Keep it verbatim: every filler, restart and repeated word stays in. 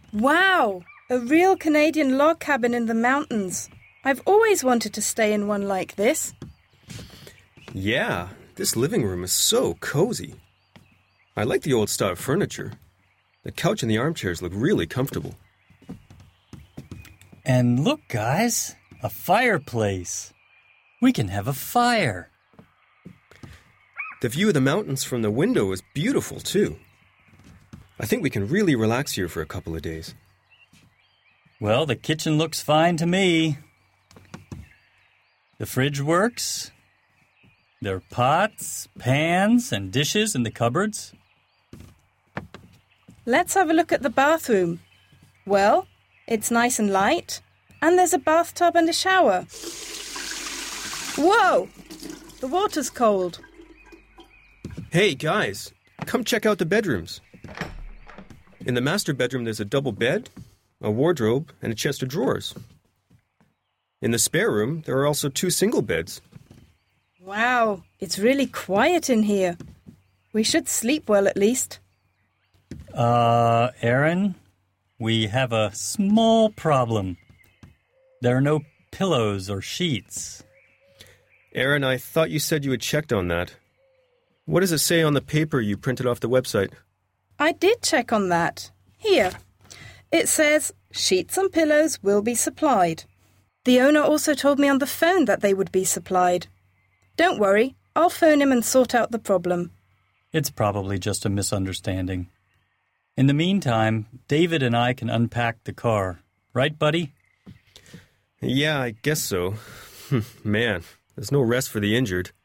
Wow! A real Canadian log cabin in the mountains. I've always wanted to stay in one like this. Yeah, this living room is so cozy. I like the old style furniture. The couch and the armchairs look really comfortable. And look, guys, a fireplace. We can have a fire. The view of the mountains from the window is beautiful, too. I think we can really relax here for a couple of days. Well, the kitchen looks fine to me. The fridge works. There are pots, pans, and dishes in the cupboards. Let's have a look at the bathroom. Well, it's nice and light, and there's a bathtub and a shower. Whoa! The water's cold. Hey, guys, come check out the bedrooms. In the master bedroom, there's a double bed, a wardrobe, and a chest of drawers. In the spare room, there are also two single beds. Wow, it's really quiet in here. We should sleep well at least. Uh, Aaron, we have a small problem. There are no pillows or sheets. Aaron, I thought you said you had checked on that. What does it say on the paper you printed off the website? I did check on that. Here. It says, sheets and pillows will be supplied. The owner also told me on the phone that they would be supplied. Don't worry, I'll phone him and sort out the problem. It's probably just a misunderstanding. In the meantime, David and I can unpack the car. Right, buddy? Yeah, I guess so. Man, there's no rest for the injured.